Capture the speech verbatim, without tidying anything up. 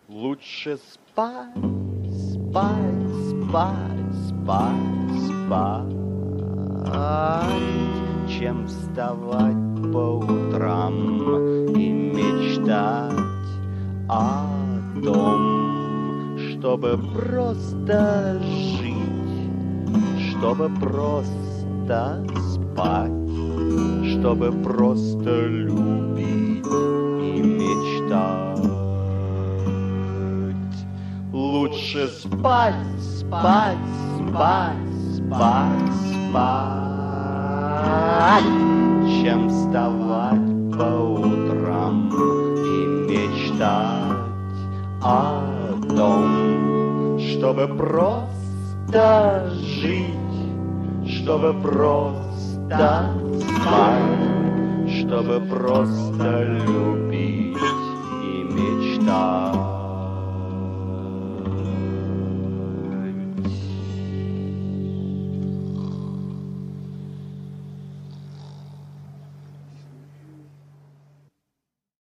Лучше спать, спать, спать, спать, спать, чем вставать по утрам и мечтать о том, чтобы просто жить, чтобы просто спать, чтобы просто любить и мечтать. Лучше спать, спать, спать, спать, спать, чем вставать по утрам и мечтать о том, чтобы просто жить, чтобы просто спать, чтобы просто любить и мечтать.